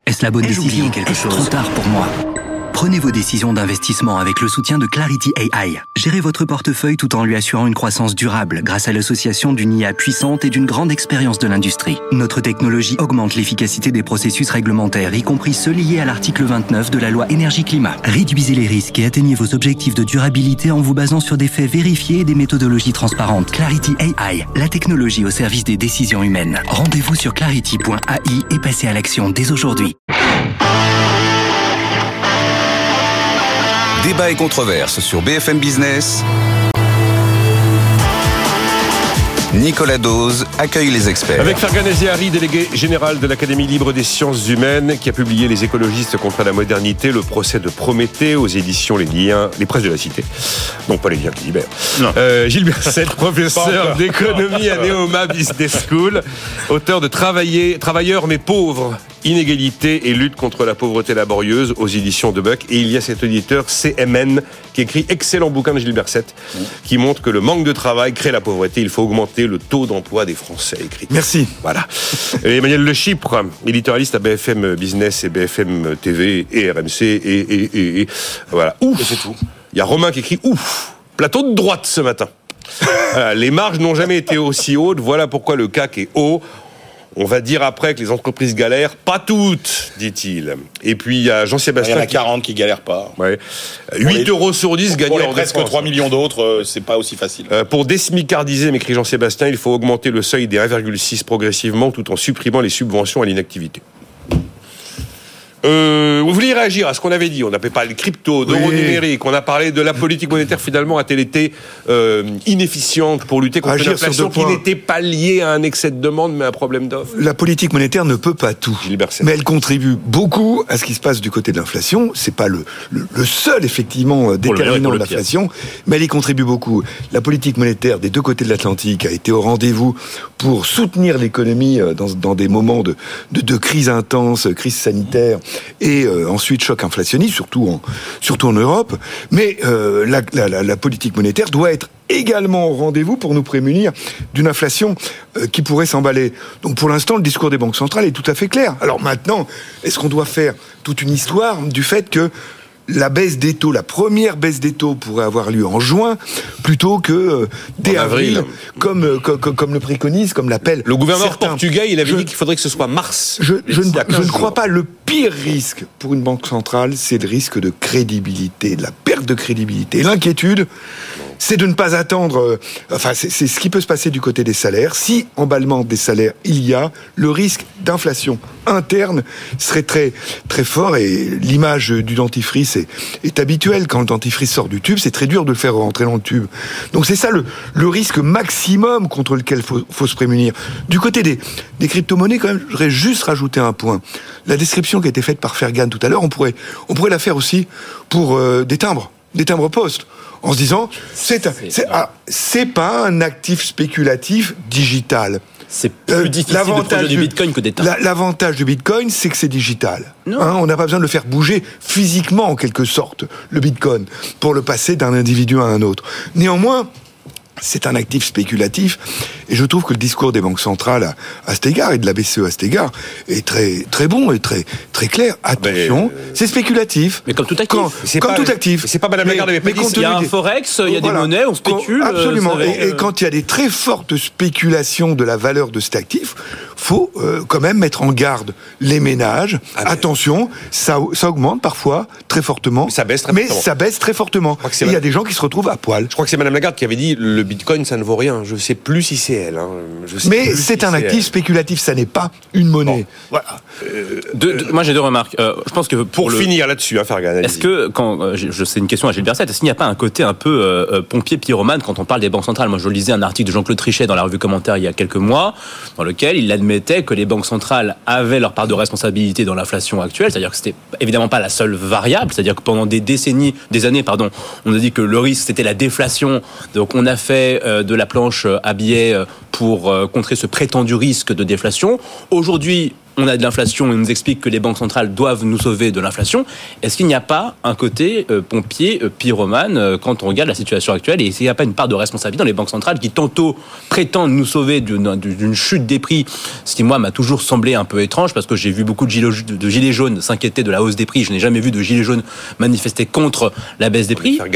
Est-ce la bonne décision? Est-ce trop tard pour moi? Prenez vos décisions d'investissement avec le soutien de Clarity AI. Gérez votre portefeuille tout en lui assurant une croissance durable grâce à l'association d'une IA puissante et d'une grande expérience de l'industrie. Notre technologie augmente l'efficacité des processus réglementaires, y compris ceux liés à l'article 29 de la loi Énergie-Climat. Réduisez les risques et atteignez vos objectifs de durabilité en vous basant sur des faits vérifiés et des méthodologies transparentes. Clarity AI, la technologie au service des décisions humaines. Rendez-vous sur clarity.ai et passez à l'action dès aujourd'hui. Débat et controverse sur BFM Business. Nicolas Dose accueille les experts. Avec Fergan Ezehari, délégué général de l'Académie libre des sciences humaines, qui a publié Les écologistes contre la modernité, le procès de Prométhée aux éditions Les Liens, les presses de la Cité. Non, pas les Liens qui libèrent. Gilles Berset, professeur d'économie à Neoma Business School, auteur de Travailleurs mais pauvres, inégalité et lutte contre la pauvreté laborieuse aux éditions de Buck. Et il y a cet auditeur CMN qui écrit excellent bouquin de Gilles Berset qui montre que le manque de travail crée la pauvreté. Il faut augmenter le taux d'emploi des Français. Écrit. Merci. Voilà. Et Emmanuel Le Chypre, éditorialiste à BFM Business et BFM TV et RMC et voilà. Ouf. Et c'est tout. Il y a Romain qui écrit ouf. Plateau de droite ce matin. Voilà, les marges n'ont jamais été aussi hautes. Voilà pourquoi le CAC est haut. On va dire après que les entreprises galèrent. Pas toutes, dit-il. Et puis, il y a Jean-Sébastien... Il y en a 40 qui galèrent pas. Ouais. 8 euros sur 10 gagnés en presque 3 millions d'autres, c'est pas aussi facile. Pour désmicardiser, m'écrit Jean-Sébastien, il faut augmenter le seuil des 1,6 progressivement tout en supprimant les subventions à l'inactivité. Vous vouliez réagir à ce qu'on avait dit? On n'appelait pas le crypto, d'euro numérique. On a parlé de la politique monétaire. Finalement, a-t-elle été inefficiente pour lutter contre l'inflation qui n'était pas liée à un excès de demande, mais à un problème d'offre? La politique monétaire ne peut pas tout. Mais elle contribue beaucoup à ce qui se passe du côté de l'inflation. C'est pas le seul, effectivement, déterminant de l'inflation, mais elle y contribue beaucoup. La politique monétaire des deux côtés de l'Atlantique a été au rendez-vous pour soutenir l'économie dans des moments de crise intense, crise sanitaire, et ensuite choc inflationniste, surtout en Europe. Mais la politique monétaire doit être également au rendez-vous pour nous prémunir d'une inflation qui pourrait s'emballer. Donc pour l'instant, le discours des banques centrales est tout à fait clair. Alors maintenant, est-ce qu'on doit faire toute une histoire du fait que la baisse des taux, la première baisse des taux pourrait avoir lieu en juin plutôt que dès avril, comme le préconise, comme l'appellent le gouverneur certains. Portugais, il avait dit qu'il faudrait que ce soit mars. Je ne crois pas. Le pire risque pour une banque centrale, c'est le risque de crédibilité, de la perte de crédibilité. Et l'inquiétude, c'est de ne pas attendre... c'est ce qui peut se passer du côté des salaires. Si emballement des salaires il y a, le risque d'inflation interne serait très, très fort. Et l'image du dentifrice est habituelle. Quand le dentifrice sort du tube, c'est très dur de le faire rentrer dans le tube. Donc c'est ça le risque maximum contre lequel faut se prémunir. Du côté des crypto-monnaies, quand même, je voudrais juste rajouter un point. La description qui a été faite par Fergan tout à l'heure, on pourrait la faire aussi pour des timbres postes. En se disant, c'est pas un actif spéculatif digital. C'est plus difficile de produire du Bitcoin que des timbres. L'avantage du Bitcoin, c'est que c'est digital. On n'a pas besoin de le faire bouger physiquement, en quelque sorte, le Bitcoin, pour le passer d'un individu à un autre. Néanmoins, c'est un actif spéculatif, et je trouve que le discours des banques centrales à cet égard, et de la BCE à cet égard, est très, très bon et très, très clair. Attention, c'est spéculatif. Mais comme tout actif. Tout actif. C'est pas Madame Lagarde avait pas dit. Il y a un forex, il y a des monnaies, on spécule. Absolument. Et quand il y a des très fortes spéculations de la valeur de cet actif, faut quand même mettre en garde les ménages. Attention, ça augmente parfois très fortement. Mais ça baisse très fortement. Il y a des gens qui se retrouvent à poil. Je crois que c'est Madame Lagarde qui avait dit le Bitcoin, ça ne vaut rien. Je sais plus si c'est elle. Mais c'est un actif spéculatif, ça n'est pas une monnaie. Bon. Voilà. Moi, j'ai deux remarques. Je pense que pour finir là-dessus, Fergan. Est-ce que c'est une question à Gilles Berset, est-ce qu'il n'y a pas un côté un peu pompier pyromane quand on parle des banques centrales? Moi, je lisais un article de Jean-Claude Trichet dans la revue Commentaire il y a quelques mois, dans lequel il admettait que les banques centrales avaient leur part de responsabilité dans l'inflation actuelle, c'est-à-dire que c'était évidemment pas la seule variable, c'est-à-dire que pendant des années, on a dit que le risque c'était la déflation, donc on a fait de la planche à billets pour contrer ce prétendu risque de déflation. Aujourd'hui, on a de l'inflation et on nous explique que les banques centrales doivent nous sauver de l'inflation. Est-ce qu'il n'y a pas un côté pompier, pyromane quand on regarde la situation actuelle, et est-ce qu'il n'y a pas une part de responsabilité dans les banques centrales qui tantôt prétendent nous sauver d'une chute des prix, ce qui moi m'a toujours semblé un peu étrange, parce que j'ai vu beaucoup de gilets jaunes s'inquiéter de la hausse des prix. Je n'ai jamais vu de gilets jaunes manifester contre la baisse des prix.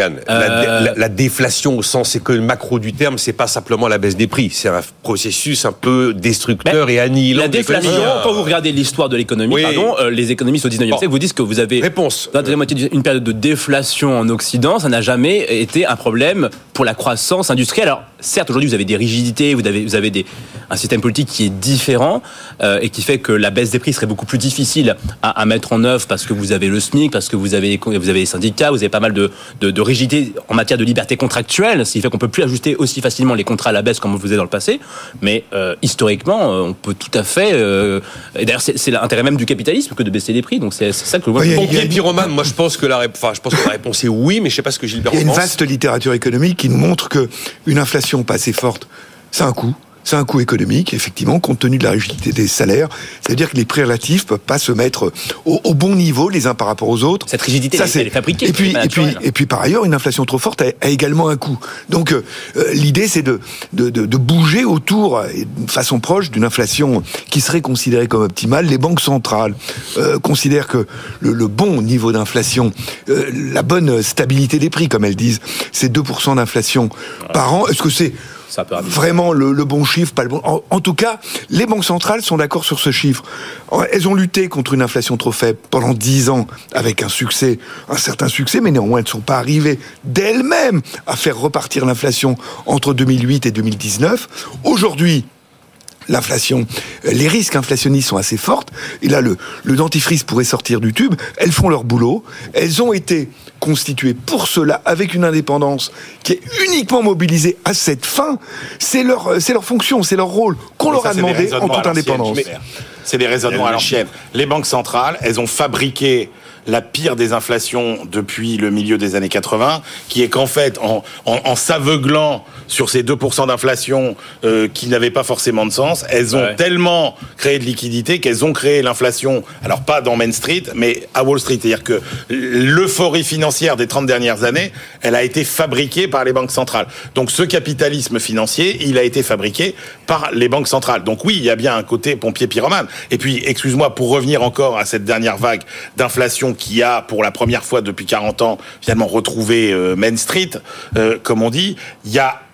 La déflation au sens macro du terme, c'est pas simplement la baisse des prix, c'est un processus un peu destructeur et annihilant. La déflation, quand vous regardez l'histoire de l'économie, les économistes au 19e siècle vous disent que vous avez dans la moitié d'une période de déflation en Occident, ça n'a jamais été un problème pour la croissance industrielle. Alors certes, aujourd'hui vous avez des rigidités, vous avez un système politique qui est différent et qui fait que la baisse des prix serait beaucoup plus difficile à mettre en œuvre, parce que vous avez le SMIC, parce que vous avez les syndicats, vous avez pas mal de rigidité en matière de liberté contractuelle, ce qui fait qu'on peut plus ajuster aussi facilement les contrats à la baisse comme on le faisait dans le passé. Mais historiquement, on peut tout à fait. Et d'ailleurs, c'est l'intérêt même du capitalisme que de baisser les prix. Donc c'est ça que moi. Pompier pyromane, moi je pense que la réponse est oui, mais je sais pas ce que Gilbert pense. Il y a une vaste littérature économique qui nous montre que une inflation pas assez forte, c'est un coût. C'est un coût économique, effectivement, compte tenu de la rigidité des salaires. Ça veut dire que les prix relatifs peuvent pas se mettre au bon niveau les uns par rapport aux autres. Cette rigidité, elle est fabriquée. Et puis, par ailleurs, une inflation trop forte a également un coût. Donc, l'idée, c'est de bouger autour, de façon proche, d'une inflation qui serait considérée comme optimale. Les banques centrales considèrent que le bon niveau d'inflation, la bonne stabilité des prix, comme elles disent, c'est 2% d'inflation par an. Est-ce que c'est vraiment le bon chiffre, pas le bon. En tout cas, les banques centrales sont d'accord sur ce chiffre. Elles ont lutté contre une inflation trop faible pendant 10 ans avec un certain succès, mais néanmoins elles ne sont pas arrivées d'elles-mêmes à faire repartir l'inflation entre 2008 et 2019. Aujourd'hui, l'inflation, les risques inflationnistes sont assez fortes, et là le dentifrice pourrait sortir du tube. Elles font leur boulot, elles ont été constituées pour cela, avec une indépendance qui est uniquement mobilisée à cette fin. C'est leur fonction, c'est leur rôle qu'on leur a demandé en toute indépendance. C'est des raisonnements à l'ancienne. Les banques centrales, elles ont fabriqué la pire des inflations depuis le milieu des années 80, qui est qu'en fait, en s'aveuglant sur ces 2% d'inflation qui n'avaient pas forcément de sens, elles ont tellement créé de liquidité qu'elles ont créé l'inflation, alors pas dans Main Street, mais à Wall Street. C'est-à-dire que l'euphorie financière des 30 dernières années, elle a été fabriquée par les banques centrales. Donc ce capitalisme financier, il a été fabriqué par les banques centrales. Donc oui, il y a bien un côté pompier pyromane. Et puis, excuse-moi, pour revenir encore à cette dernière vague d'inflation qui a, pour la première fois depuis 40 ans, finalement retrouvé Main Street, comme on dit, il n'y a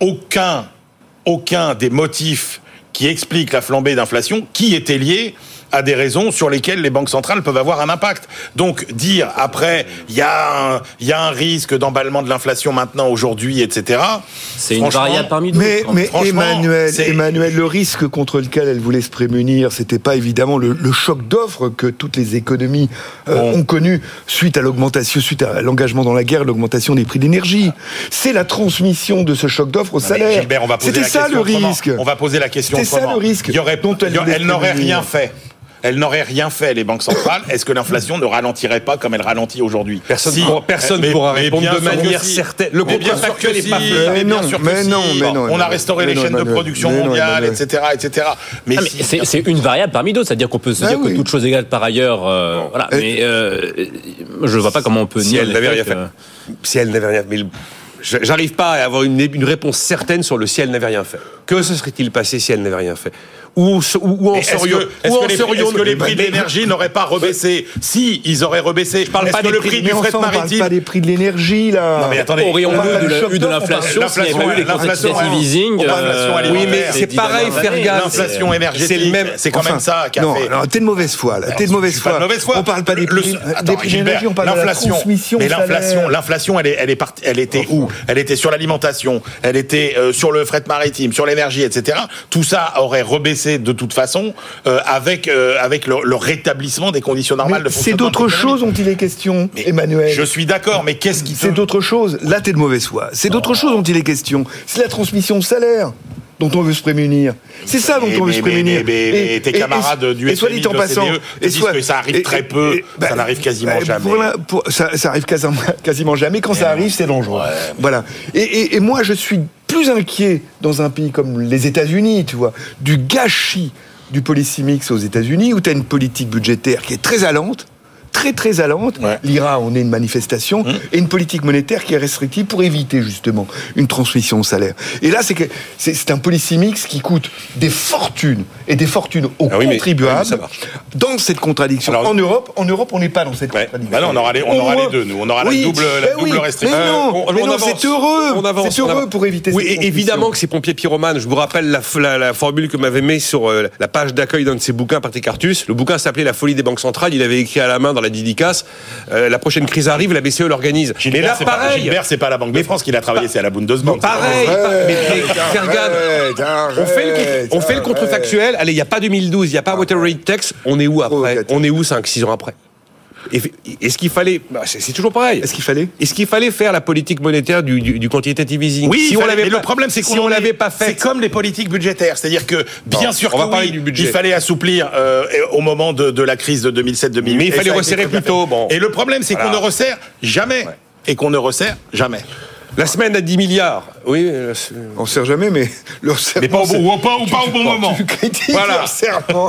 aucun des motifs qui expliquent la flambée d'inflation qui était lié à des raisons sur lesquelles les banques centrales peuvent avoir un impact. Donc dire après il y a un risque d'emballement de l'inflation maintenant, aujourd'hui, etc. C'est une variable parmi d'autres. Mais Emmanuel, le risque contre lequel elle voulait se prémunir, c'était pas évidemment le choc d'offres que toutes les économies ont connu suite à l'engagement dans la guerre, l'augmentation des prix de l'énergie. C'est la transmission de ce choc d'offres au salaire. Gilbert, on va poser c'était ça le risque. On va poser la question autrement. C'était ça le risque. Elle n'aurait rien fait. Elles n'auraient rien fait, les banques centrales. Est-ce que l'inflation ne ralentirait pas comme elle ralentit aujourd'hui ? Personne ne pourra répondre de manière certaine. Le bien factuel n'est pas fait. Mais non. On a restauré les chaînes de production mondiales, etc., etc. Mais c'est une variable parmi d'autres. C'est-à-dire qu'on peut se dire que toute chose égale par ailleurs. Voilà. Mais je ne vois pas comment on peut nier. Si elle n'avait rien fait. J'arrive pas à avoir une réponse certaine sur le si elle n'avait rien fait. Que se serait-il passé si elle n'avait rien fait ? Où en serions-nous ? Est-ce que les prix de l'énergie n'auraient pas rebaissé ? Si, ils auraient rebaissé. Je parle pas le prix du fret maritime. On parle pas des prix de l'énergie, là. Non, mais attendez. Aurions-nous eu de l'inflation s'il n'y avait eu les quantitative easing Oui, mais c'est pareil, faire gaffe. L'inflation énergétique, c'est quand même ça qu'a fait. Non, t'es de mauvaise foi, là. T'es de mauvaise foi. On parle pas des prix de l'énergie, on parle de la transmission. Mais l'inflation, elle était où ? Elle était sur l'alimentation, elle était sur le fret maritime, sur l'énergie, etc. Tout ça aurait rebaissé de toute façon avec le rétablissement des conditions normales de fonctionnement. C'est d'autres choses dont il est question, Emmanuel. Je suis d'accord, mais qu'est-ce qui C'est d'autres choses. Là, t'es de mauvaise foi. C'est d'autres choses dont il est question. C'est la transmission de salaire dont on veut se prémunir. C'est ça dont on veut se prémunir. Et tes camarades du FMI, soit dit en passant, disent que ça arrive très peu, ça n'arrive quasiment jamais. Ça arrive quasiment jamais. Quand ça arrive, c'est dangereux. Voilà. Et moi, je suis plus inquiet dans un pays comme les États-Unis, tu vois, du gâchis du policy mix aux États-Unis, où tu as une politique budgétaire qui est très allante, très allante. Ouais. L'IRA, on est une manifestation, et une politique monétaire qui est restrictive pour éviter justement une transmission au salaire. Et là, c'est un policy mix qui coûte des fortunes aux contribuables. Ça marche. Dans cette contradiction. Alors, en Europe, on n'est pas dans cette contradiction. Bah non, on aura les deux, nous. On aura la double restriction. Mais non, c'est heureux. C'est heureux pour éviter cette transmission. Évidemment que c'est pompier pyromane. Je vous rappelle la formule que m'avait mis sur la page d'accueil d'un de ses bouquins, Patrick Artus. Le bouquin s'appelait La folie des banques centrales. Il avait écrit à la main dans la dédicace, la prochaine crise arrive, la BCE l'organise. Mais là, pareil. Gilbert, c'est pas la Banque de France qui l'a travaillé, c'est à la Bundesbank. Pareil. Mais on fait le contrefactuel. Allez, il n'y a pas 2012, il n'y a pas Water Rate Tax. On est où après? On est où 5-6 ans après? Est-ce qu'il fallait... c'est toujours pareil. Est-ce qu'il fallait faire la politique monétaire du quantitative easing? Oui, mais le problème, c'est qu'on l'avait pas fait. C'est comme les politiques budgétaires. C'est-à-dire que, bien sûr il fallait assouplir au moment de la crise de 2007-2008. Mais il fallait resserrer plus tôt. Bon. Et le problème, c'est qu'on ne resserre jamais. Et qu'on ne resserre jamais. La semaine à 10 milliards. Oui. On ne sert jamais, mais le resserrement... Mais pas au bon moment. Voilà. Le resserrement.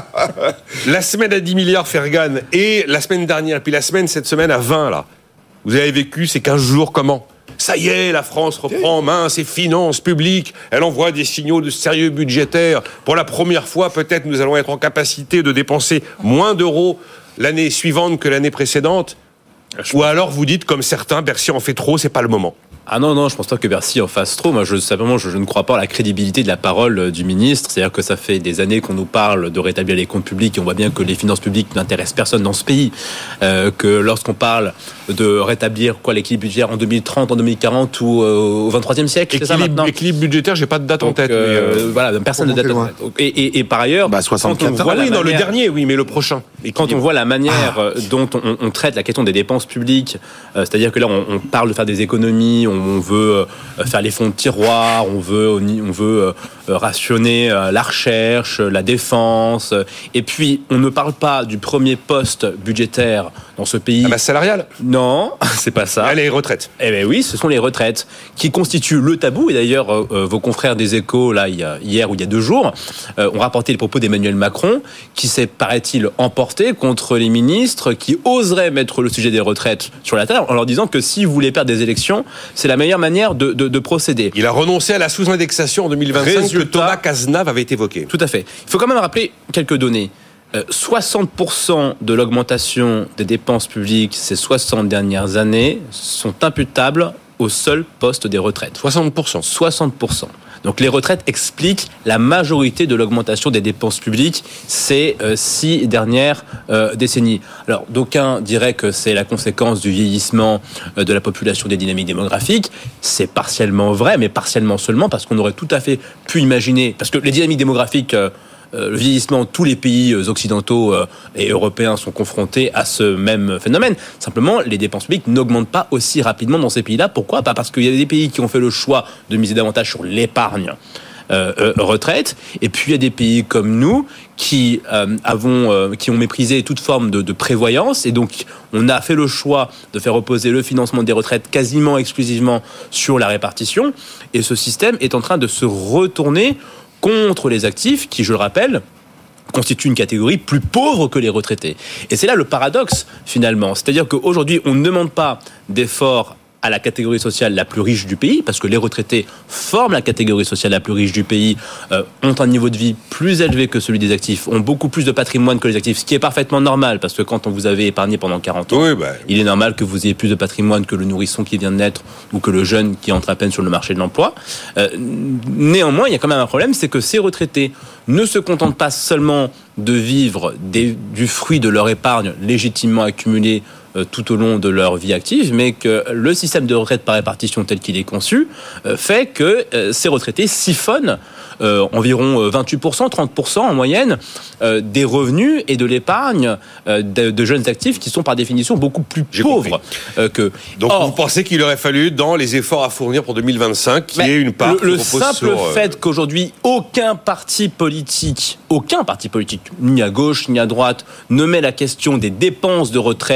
La semaine à 10 milliards, Fergan, et la semaine dernière, puis cette semaine à 20, là. Vous avez vécu ces 15 jours comment? Ça y est, la France reprend en main ses finances publiques. Elle envoie des signaux de sérieux budgétaire. Pour la première fois, peut-être, nous allons être en capacité de dépenser moins d'euros l'année suivante que l'année précédente. Ou alors vous dites, comme certains, Bercy en fait trop, c'est pas le moment. Ah non, je pense pas que Bercy en fasse trop. Moi, je ne crois pas à la crédibilité de la parole du ministre. C'est-à-dire que ça fait des années qu'on nous parle de rétablir les comptes publics et on voit bien que les finances publiques n'intéressent personne dans ce pays. Que lorsqu'on parle de rétablir l'équilibre budgétaire en 2030, en 2040 ou au 23e siècle, c'est ça maintenant. L'équilibre budgétaire, j'ai pas de date en tête. Voilà, personne n'a de date en tête. Et par ailleurs, 64 ans. Oui, dans le dernier, oui, mais le prochain. Et quand on voit la manière dont on traite la question des dépenses publiques, c'est-à-dire que là, on parle de faire des économies, on veut faire les fonds de tiroir, on veut rationner la recherche, la défense, et puis on ne parle pas du premier poste budgétaire dans ce pays. La masse salariale ? Non, c'est pas ça. Les retraites. Eh bien oui, ce sont les retraites qui constituent le tabou. Et d'ailleurs, vos confrères des Échos, là, hier ou il y a 2 jours, ont rapporté les propos d'Emmanuel Macron, qui s'est, paraît-il, emporté contre les ministres qui oseraient mettre le sujet des retraites sur la table en leur disant que si vous voulez perdre des élections, c'est la meilleure manière de procéder. Il a renoncé à la sous-indexation en 2025 que Thomas Cazenave avait évoqué. Tout à fait. Il faut quand même rappeler quelques données. 60% de l'augmentation des dépenses publiques ces 60 dernières années sont imputables au seul poste des retraites. 60%. Donc les retraites expliquent la majorité de l'augmentation des dépenses publiques ces 6 dernières décennies. Alors d'aucuns diraient que c'est la conséquence du vieillissement de la population, des dynamiques démographiques. C'est partiellement vrai, mais partiellement seulement, parce qu'on aurait tout à fait pu imaginer, parce que les dynamiques démographiques, le vieillissement, tous les pays occidentaux et européens sont confrontés à ce même phénomène. Simplement, les dépenses publiques n'augmentent pas aussi rapidement dans ces pays-là. Pourquoi ? Parce qu'il y a des pays qui ont fait le choix de miser davantage sur l'épargne retraite, et puis il y a des pays comme nous qui ont méprisé toute forme de prévoyance, et donc on a fait le choix de faire reposer le financement des retraites quasiment exclusivement sur la répartition, et ce système est en train de se retourner contre les actifs qui, je le rappelle, constituent une catégorie plus pauvre que les retraités. Et c'est là le paradoxe, finalement. C'est-à-dire qu'aujourd'hui, on ne demande pas d'efforts à la catégorie sociale la plus riche du pays, parce que les retraités forment la catégorie sociale la plus riche du pays, ont un niveau de vie plus élevé que celui des actifs, ont beaucoup plus de patrimoine que les actifs, ce qui est parfaitement normal, parce que quand on vous avez épargné pendant 40 ans, il est normal que vous ayez plus de patrimoine que le nourrisson qui vient de naître ou que le jeune qui entre à peine sur le marché de l'emploi. Néanmoins, il y a quand même un problème, c'est que ces retraités ne se contentent pas seulement de vivre du fruit de leur épargne légitimement accumulée tout au long de leur vie active, mais que le système de retraite par répartition tel qu'il est conçu fait que ces retraités siphonnent environ 28%, 30% en moyenne des revenus et de l'épargne de jeunes actifs qui sont par définition beaucoup plus pauvres que... Donc vous pensez qu'il aurait fallu, dans les efforts à fournir pour 2025, qu'il y ait une part... Le simple fait qu'aujourd'hui aucun parti politique, ni à gauche ni à droite, ne met la question des dépenses de retraite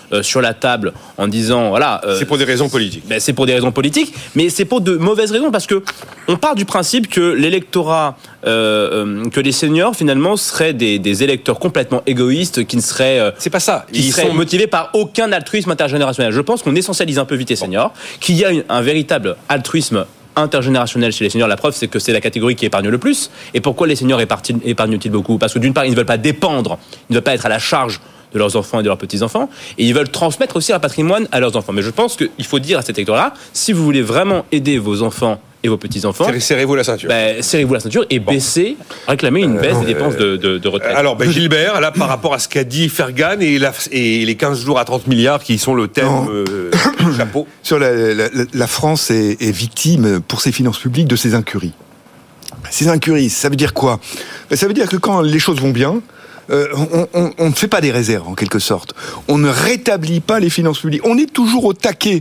sur la table en disant voilà. C'est pour des raisons politiques. C'est pour des raisons politiques, mais c'est pour de mauvaises raisons parce que on part du principe que l'électorat, que les seniors finalement seraient des électeurs complètement égoïstes qui ne seraient. C'est pas ça. Ils seraient motivés par aucun altruisme intergénérationnel. Je pense qu'on essentialise un peu vite les seniors, qu'il y a un véritable altruisme intergénérationnel chez les seniors. La preuve, c'est que c'est la catégorie qui épargne le plus. Et pourquoi les seniors épargnent-ils beaucoup ? Parce que d'une part, ils ne veulent pas dépendre, ils ne veulent pas être à la charge de leurs enfants et de leurs petits-enfants, et ils veulent transmettre aussi un patrimoine à leurs enfants. Mais je pense qu'il faut dire à cet électorat-là, si vous voulez vraiment aider vos enfants et vos petits-enfants, serrez-vous la ceinture. Serrez-vous la ceinture et réclamez une baisse des dépenses de retraite. Alors, Gilbert, là, par rapport à ce qu'a dit Fergan et les 15 jours à 30 milliards qui sont le thème chapeau. Sur la France est victime, pour ses finances publiques, de ses incuries. Ces incuries, ça veut dire quoi ? Ça veut dire que quand les choses vont bien, on ne fait pas des réserves, en quelque sorte. On ne rétablit pas les finances publiques. On est toujours au taquet.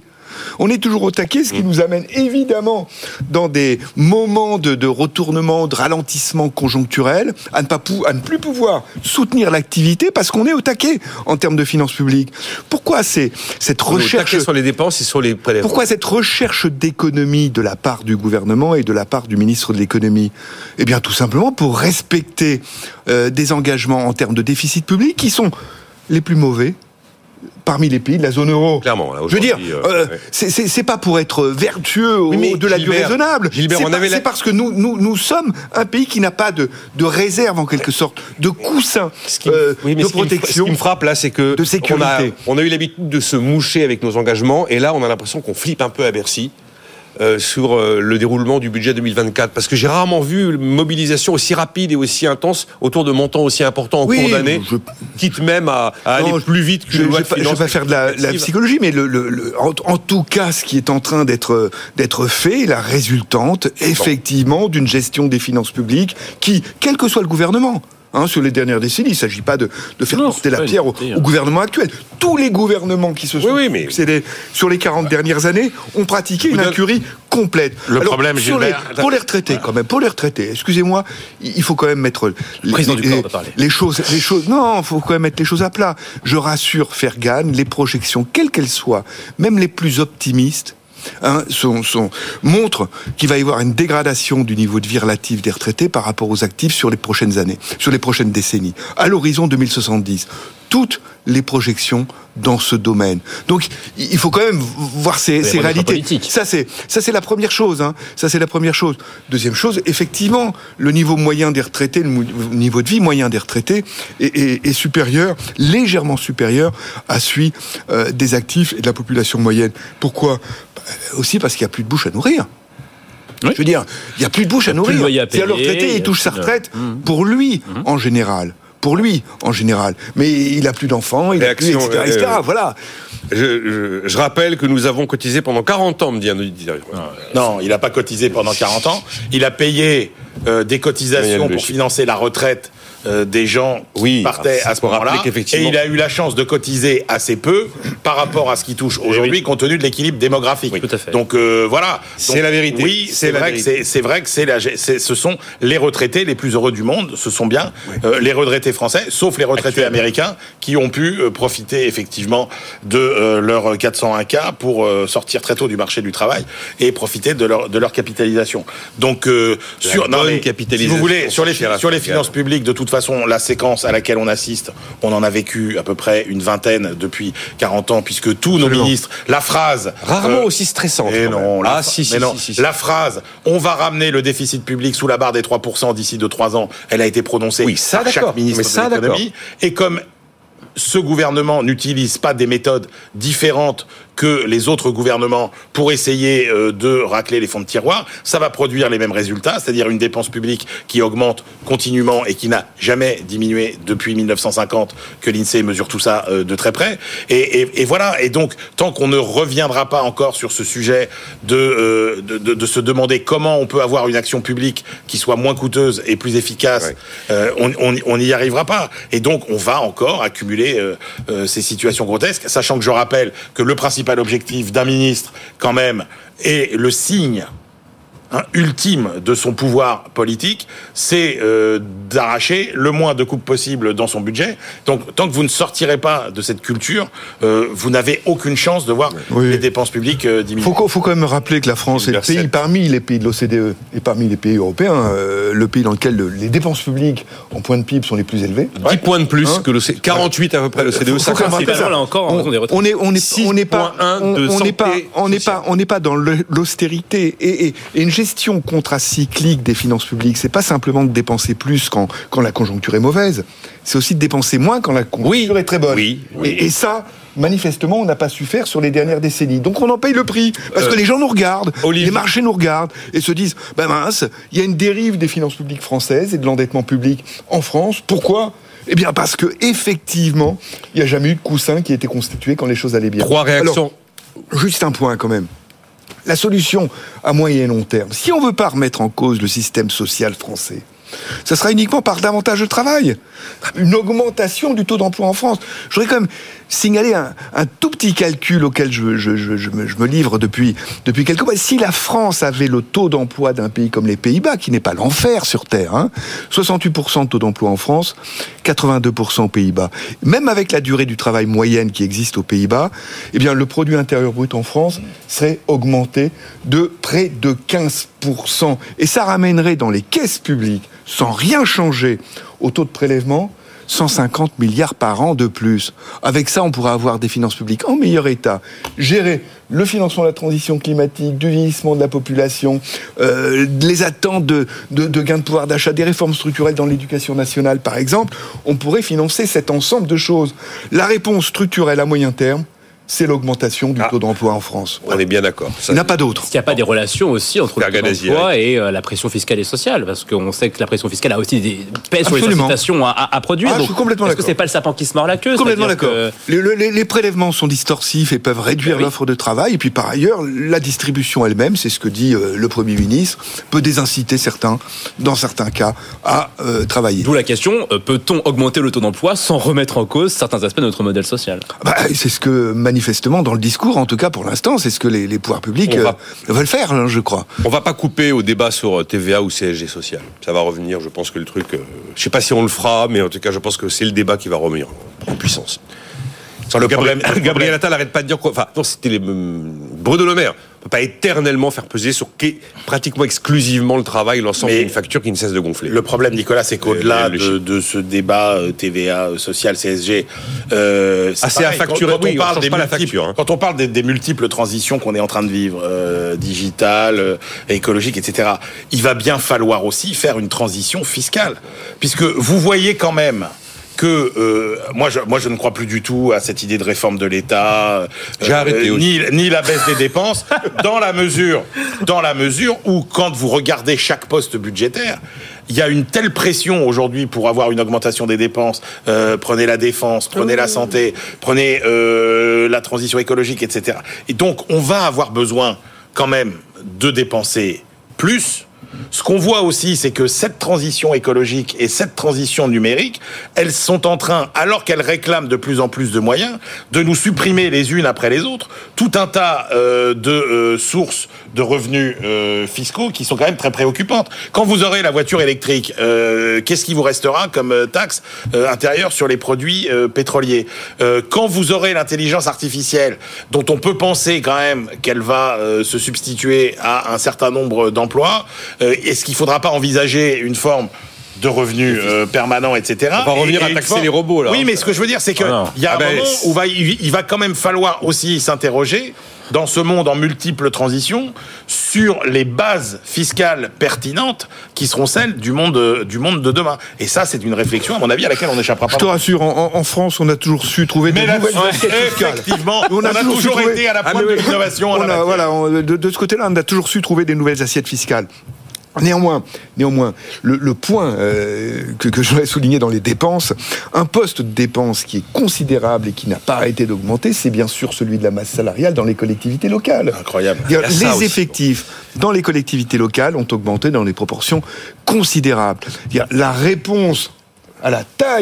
Ce qui nous amène évidemment dans des moments de retournement, de ralentissement conjoncturel, à ne plus pouvoir soutenir l'activité parce qu'on est au taquet en termes de finances publiques. Pourquoi cette recherche sur les dépenses et sur les prélèvements ? Pourquoi cette recherche d'économie de la part du gouvernement et de la part du ministre de l'économie ? Eh bien, tout simplement pour respecter des engagements en termes de déficit public qui sont les plus mauvais parmi les pays de la zone euro. Clairement, là, je veux dire, c'est pas pour être vertueux au-delà du raisonnable. C'est parce que nous sommes un pays qui n'a pas de réserve, en quelque sorte, de coussin de protection. Ce qui me frappe là, c'est que de sécurité. On a eu l'habitude de se moucher avec nos engagements, et là, on a l'impression qu'on flippe un peu à Bercy. Sur le déroulement du budget 2024, parce que j'ai rarement vu une mobilisation aussi rapide et aussi intense autour de montants aussi importants en cours d'année, quitte même à aller plus vite que le loi de finances. Je ne vais pas faire de la psychologie, mais en tout cas, ce qui est en train d'être fait, la résultante, effectivement, d'une gestion des finances publiques qui, quel que soit le gouvernement, sur les dernières décennies, il ne s'agit pas de faire porter la pierre au gouvernement actuel. Tous les gouvernements qui se sont succédés sur les 40 dernières années ont pratiqué une incurie complète. Problème, Gilbert... Pour les retraités, excusez-moi, il faut quand même mettre les choses... Non, il faut quand même mettre les choses à plat. Je rassure Fergan, les projections, quelles qu'elles soient, même les plus optimistes, montre qu'il va y avoir une dégradation du niveau de vie relatif des retraités par rapport aux actifs sur les prochaines années, sur les prochaines décennies, à l'horizon 2070. Toutes les projections dans ce domaine. Donc, il faut quand même voir ces réalités. Ça, c'est la première chose. Ça, c'est la première chose. Deuxième chose, effectivement, le niveau moyen des retraités, le niveau de vie moyen des retraités est supérieur, légèrement supérieur à celui des actifs et de la population moyenne. Pourquoi ? Aussi parce qu'il n'y a plus de bouche à nourrir. Oui. Je veux dire, il n'y a plus de bouche à nourrir. C'est-à-dire, le retraité, il touche sa retraite pour lui, en général. Mais il n'a plus d'enfants, il n'a plus, etc. Voilà. Je rappelle que nous avons cotisé pendant 40 ans, me dit un auditeur. Non, il n'a pas cotisé pendant 40 ans. Il a payé des cotisations pour financer la retraite des gens qui partaient à ce moment-là, et il a eu la chance de cotiser assez peu par rapport à ce qui touche aujourd'hui, compte tenu de l'équilibre démographique. Oui, tout à fait. Donc voilà. C'est la vérité. Oui, c'est vrai que ce sont les retraités les plus heureux du monde. Ce sont bien les retraités français, sauf les retraités américains qui ont pu profiter effectivement de leur 401K pour sortir très tôt du marché du travail et profiter de leur capitalisation. Donc si vous voulez, sur les finances publiques, de toute façon, la séquence à laquelle on assiste, on en a vécu à peu près une vingtaine depuis 40 ans, puisque tous nos ministres, la phrase... Rarement aussi stressante. La phrase « on va ramener le déficit public sous la barre des 3% d'ici 2-3 ans », elle a été prononcée par chaque ministre de l'économie. Et comme ce gouvernement n'utilise pas des méthodes différentes que les autres gouvernements pour essayer de racler les fonds de tiroir, ça va produire les mêmes résultats, c'est-à-dire une dépense publique qui augmente continuellement et qui n'a jamais diminué depuis 1950, que l'INSEE mesure tout ça de très près. Et voilà. Et donc, tant qu'on ne reviendra pas encore sur ce sujet de se demander comment on peut avoir une action publique qui soit moins coûteuse et plus efficace, on n'y arrivera pas. Et donc, on va encore accumuler ces situations grotesques, sachant que je rappelle que le principal objectif d'un ministre, quand même, est le signe ultime de son pouvoir politique, c'est d'arracher le moins de coupes possible dans son budget. Donc, tant que vous ne sortirez pas de cette culture, vous n'avez aucune chance de voir les dépenses publiques diminuer. Faut quand même rappeler que la France est le pays, parmi les pays de l'OCDE et parmi les pays européens, le pays dans lequel les dépenses publiques en points de PIB sont les plus élevées. 10 points de plus que l'OCDE. 48 à peu près l'OCDE. Ça là encore, on n'est pas dans l'austérité et une gestion contracyclique des finances publiques. C'est pas simplement de dépenser plus quand la conjoncture est mauvaise. C'est aussi de dépenser moins quand la conjoncture est très bonne. Et ça, manifestement, on n'a pas su faire sur les dernières décennies. Donc on en paye le prix. Parce que les gens nous regardent, les marchés nous regardent et se disent, mince, il y a une dérive des finances publiques françaises et de l'endettement public en France. Pourquoi ? Eh bien parce que effectivement, il n'y a jamais eu de coussin qui a été constitué quand les choses allaient bien. 3 réactions. Alors, juste un point quand même. La solution à moyen et long terme, si on ne veut pas remettre en cause le système social français, ça sera uniquement par davantage de travail. Une augmentation du taux d'emploi en France. Je voudrais quand même signaler un tout petit calcul auquel je me livre depuis quelques mois. Si la France avait le taux d'emploi d'un pays comme les Pays-Bas, qui n'est pas l'enfer sur Terre, 68% de taux d'emploi en France, 82% aux Pays-Bas. Même avec la durée du travail moyenne qui existe aux Pays-Bas, eh bien, le produit intérieur brut en France serait augmenté de près de 15%. Et ça ramènerait dans les caisses publiques, sans rien changer au taux de prélèvement, 150 milliards par an de plus. Avec ça, on pourra avoir des finances publiques en meilleur état, gérer le financement de la transition climatique, du vieillissement de la population, les attentes de gains de pouvoir d'achat, des réformes structurelles dans l'éducation nationale, par exemple. On pourrait financer cet ensemble de choses. La réponse structurelle à moyen terme, c'est l'augmentation du taux d'emploi en France. On est bien d'accord. Il n'y a pas d'autre. Est-ce qu'il n'y a pas des relations aussi entre le taux d'emploi et la pression fiscale et sociale ? Parce qu'on sait que la pression fiscale a aussi des pèses sur les incitations à produire. Je suis complètement d'accord. Est-ce que c'est pas le sapin qui se mord la queue ? Complètement d'accord. Les prélèvements sont distorsifs et peuvent réduire l'offre de travail. Et puis par ailleurs, la distribution elle-même, c'est ce que dit le Premier ministre, peut désinciter certains, dans certains cas, à travailler. D'où la question, peut-on augmenter le taux d'emploi sans remettre en cause certains aspects de notre modèle social ? C'est ce que manifestement, dans le discours, en tout cas pour l'instant, c'est ce que les pouvoirs publics veulent faire, je crois. On va pas couper au débat sur TVA ou CSG social. Ça va revenir, je pense que le truc... je sais pas si on le fera, mais en tout cas, je pense que c'est le débat qui va revenir en puissance. Gabriel Attal n'arrête pas de dire quoi. Enfin, non, c'était les Bruno Le Maire. On ne peut pas éternellement faire peser sur pratiquement exclusivement le travail l'ensemble d'une facture qui ne cesse de gonfler. Le problème, Nicolas, c'est qu'au-delà de ce débat TVA social, CSG, c'est à facturer. Quand on parle des multiples transitions qu'on est en train de vivre, digitale, écologique, etc., il va bien falloir aussi faire une transition fiscale, puisque vous voyez quand même que moi je ne crois plus du tout à cette idée de réforme de l'État, j'ai arrêté ni la baisse des dépenses, dans la mesure où quand vous regardez chaque poste budgétaire, il y a une telle pression aujourd'hui pour avoir une augmentation des dépenses. Prenez la défense, prenez la santé, prenez la transition écologique, etc. Et donc on va avoir besoin quand même de dépenser plus. Ce qu'on voit aussi, c'est que cette transition écologique et cette transition numérique, elles sont en train, alors qu'elles réclament de plus en plus de moyens, de nous supprimer les unes après les autres tout un tas de sources de revenus fiscaux qui sont quand même très préoccupantes. Quand vous aurez la voiture électrique, qu'est-ce qui vous restera comme taxe intérieure sur les produits pétroliers ? Quand vous aurez l'intelligence artificielle, dont on peut penser quand même qu'elle va se substituer à un certain nombre d'emplois, est-ce qu'il ne faudra pas envisager une forme de revenus permanents, etc. On va revenir à taxer les robots, là. Oui, mais ce que je veux dire, c'est qu'il y a un moment où il va quand même falloir aussi s'interroger, dans ce monde en multiples transitions, sur les bases fiscales pertinentes qui seront celles du monde de demain. Et ça, c'est une réflexion, à mon avis, à laquelle on n'échappera pas. Je te rassure, en France, on a toujours su trouver des nouvelles assiettes fiscales. Effectivement, on a toujours été à la pointe de l'innovation. De ce côté-là, on a toujours su trouver des nouvelles assiettes fiscales. Néanmoins, le point que je voudrais souligner dans les dépenses, un poste de dépense qui est considérable et qui n'a pas arrêté d'augmenter, c'est bien sûr celui de la masse salariale dans les collectivités locales. Incroyable. Les effectifs dans les collectivités locales ont augmenté dans des proportions considérables. La réponse à la taille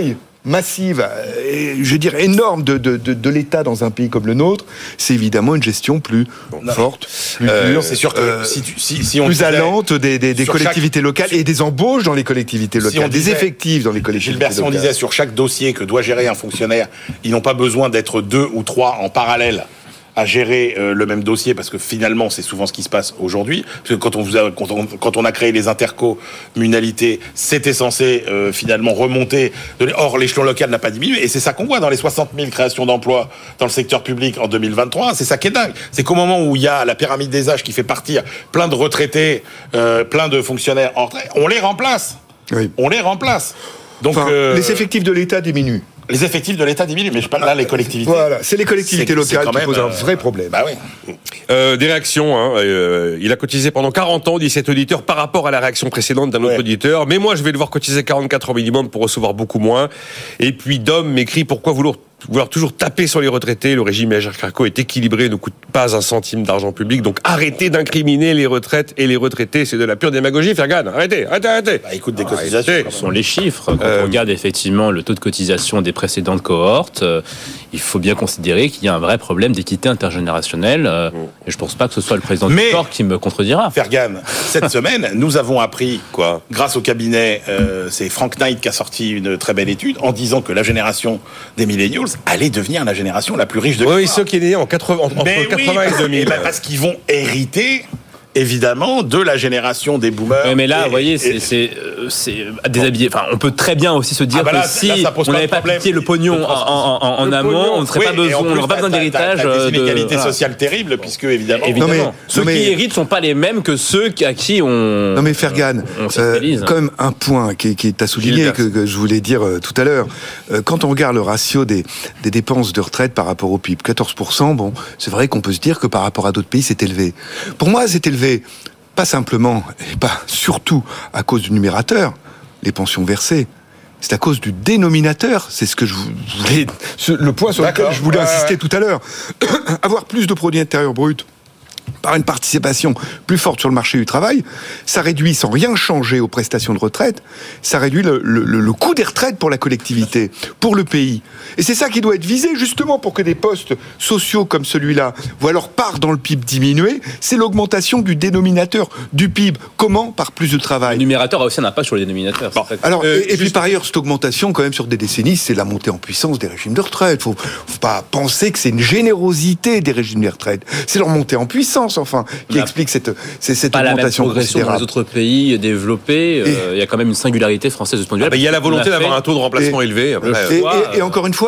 massive, je veux dire énorme de l'État dans un pays comme le nôtre, c'est évidemment une gestion plus forte, plus dure. C'est sûr que si on plus allante des collectivités locales et des embauches dans les collectivités locales, des effectifs dans les collectivités Gilbert, locales. Si on disait sur chaque dossier que doit gérer un fonctionnaire, ils n'ont pas besoin d'être 2 ou 3 en parallèle à gérer le même dossier, parce que finalement c'est souvent ce qui se passe aujourd'hui, parce que quand on a créé les intercommunalités, c'était censé finalement remonter, or l'échelon local n'a pas diminué, et c'est ça qu'on voit dans les 60 000 créations d'emplois dans le secteur public en 2023, c'est ça qui est dingue, c'est qu'au moment où il y a la pyramide des âges qui fait partir plein de retraités, plein de fonctionnaires en retraite, on les remplace. Oui. On les remplace. Donc les effectifs de l'État diminuent. Les effectifs de l'État diminuent, mais je parle là les collectivités. Voilà, c'est les collectivités locales qui posent un vrai problème. Bah oui. Des réactions. Il a cotisé pendant 40 ans, dit cet auditeur, par rapport à la réaction précédente d'un autre auditeur. Mais moi, je vais devoir cotiser 44 ans minimum pour recevoir beaucoup moins. Et puis Dom m'écrit pourquoi vouloir toujours taper sur les retraités. Le régime Agirc-Arrco est équilibré, ne coûte pas un centime d'argent public. Donc arrêtez d'incriminer les retraites et les retraités. C'est de la pure démagogie, Fergan. Arrêtez. Bah, écoute, des cotisations. Ce sont les chiffres. Quand on regarde effectivement le taux de cotisation des précédentes cohortes, il faut bien considérer qu'il y a un vrai problème d'équité intergénérationnelle. Et je ne pense pas que ce soit le président du corps qui me contredira. Fergan, cette semaine, nous avons appris, grâce au cabinet, c'est Frank Knight qui a sorti une très belle étude en disant que la génération des millennials allait devenir la génération la plus riche de l'histoire. Oui, ceux qui est né entre 80 et 2000. Parce qu'ils vont hériter, évidemment, de la génération des boomers. Oui, mais là, vous voyez, c'est déshabillé. Enfin, on peut très bien aussi se dire que si on n'avait pas piqué le pognon en amont, on n'aurait pas besoin d'héritage. Des inégalités sociales terribles, puisque évidemment. Ceux qui héritent ne sont pas les mêmes que ceux à qui on. Non mais Fergan, quand même un point qui est à souligner que je voulais dire tout à l'heure. Quand on regarde le ratio des dépenses de retraite par rapport au PIB, 14%, bon, c'est vrai qu'on peut se dire que par rapport à d'autres pays, c'est élevé. Pour moi, c'est élevé. Pas simplement, et pas surtout à cause du numérateur, les pensions versées. C'est à cause du dénominateur. C'est ce que je voulais, le point sur lequel je voulais insister tout à l'heure. Avoir plus de produit intérieur brut par une participation plus forte sur le marché du travail, ça réduit, sans rien changer aux prestations de retraite, ça réduit le coût des retraites pour la collectivité, pour le pays. Et c'est ça qui doit être visé, justement, pour que des postes sociaux comme celui-là voient leur part dans le PIB diminuer, c'est l'augmentation du dénominateur du PIB. Comment ? Par plus de travail. Le numérateur a aussi un impact sur le dénominateur. Bon. Alors, et puis par ailleurs, cette augmentation, quand même, sur des décennies, c'est la montée en puissance des régimes de retraite. Faut pas penser que c'est une générosité des régimes de retraite. C'est leur montée en puissance, enfin, qui explique cette augmentation pas la même progression considérable. dans les autres pays développés. Il y a quand même une singularité française de ce point de vue-là. Il y a la volonté d'avoir un taux de remplacement élevé. Et encore une fois,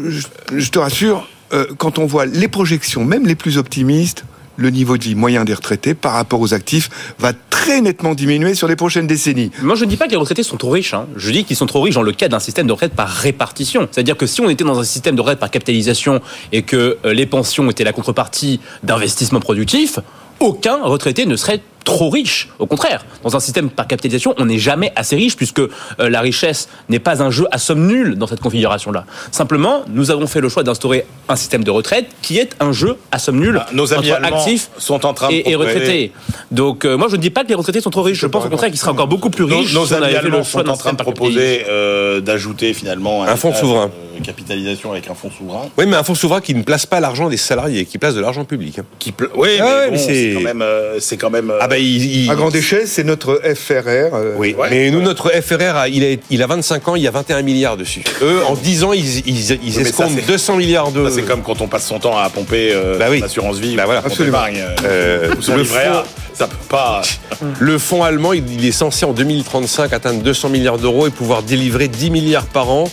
je te rassure, quand on voit les projections, même les plus optimistes, le niveau de vie moyen des retraités par rapport aux actifs va très nettement diminuer sur les prochaines décennies. Moi, je ne dis pas que les retraités sont trop riches. Je dis qu'ils sont trop riches dans le cadre d'un système de retraite par répartition. C'est-à-dire que si on était dans un système de retraite par capitalisation et que les pensions étaient la contrepartie d'investissements productifs, aucun retraité ne serait trop riche. Au contraire, dans un système par capitalisation, on n'est jamais assez riche puisque la richesse n'est pas un jeu à somme nulle dans cette configuration-là. Simplement, nous avons fait le choix d'instaurer un système de retraite qui est un jeu à somme nulle nos amis entre actifs sont en train et retraités. Donc, moi, je ne dis pas que les retraités sont trop riches. Je pense au contraire qu'ils seraient encore beaucoup plus riches. Nos amis allemands sont en train de proposer d'ajouter finalement un fonds souverain. Capitalisation avec un fonds souverain. Oui, mais un fonds souverain qui ne place pas l'argent des salariés, qui place de l'argent public. Oui, mais c'est quand même. À grande échelle, c'est notre FRR. Mais nous, notre FRR, il a 25 ans, il y a 21 milliards dessus. Eux, en 10 ans, ils escomptent 200 milliards d'euros. C'est comme quand on passe son temps à pomper l'assurance vie, compte épargne, ou son livret A. Ça peut pas. Le fonds allemand, il est censé en 2035 atteindre 200 milliards d'euros et pouvoir délivrer 10 milliards par an.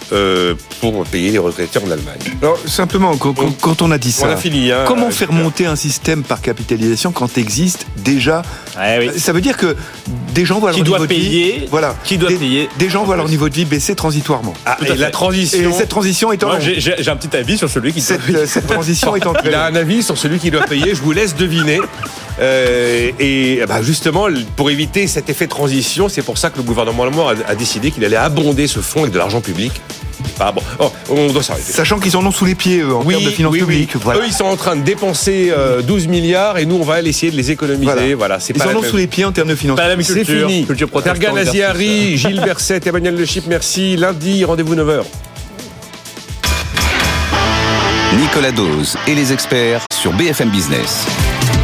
Pour payer les retraités en Allemagne. Alors, simplement, quand on a dit ça, comment faire monter un système par capitalisation quand existe déjà Ça veut dire que des gens voient leur niveau de vie... Qui doit payer Des gens voient leur niveau de vie baisser transitoirement. La transition... Et cette transition est en... Moi, j'ai un petit avis sur celui qui doit payer. Cette transition est en... Il a un avis sur celui qui doit payer, je vous laisse deviner. Justement, pour éviter cet effet de transition, c'est pour ça que le gouvernement allemand a décidé qu'il allait abonder ce fonds avec de l'argent public. Bon, on doit s'arrêter. Sachant qu'ils en ont sous les pieds, eux, en termes de finances publiques. Voilà. Eux, ils sont en train de dépenser 12 milliards et nous, on va essayer de les économiser. Voilà. Ils en ont sous les pieds en termes de finances publiques. C'est fini. Ergan Aziari, Gilles Berset, Emmanuel Le Chip, merci. Lundi, rendez-vous 9h. Nicolas Dose et les experts sur BFM Business.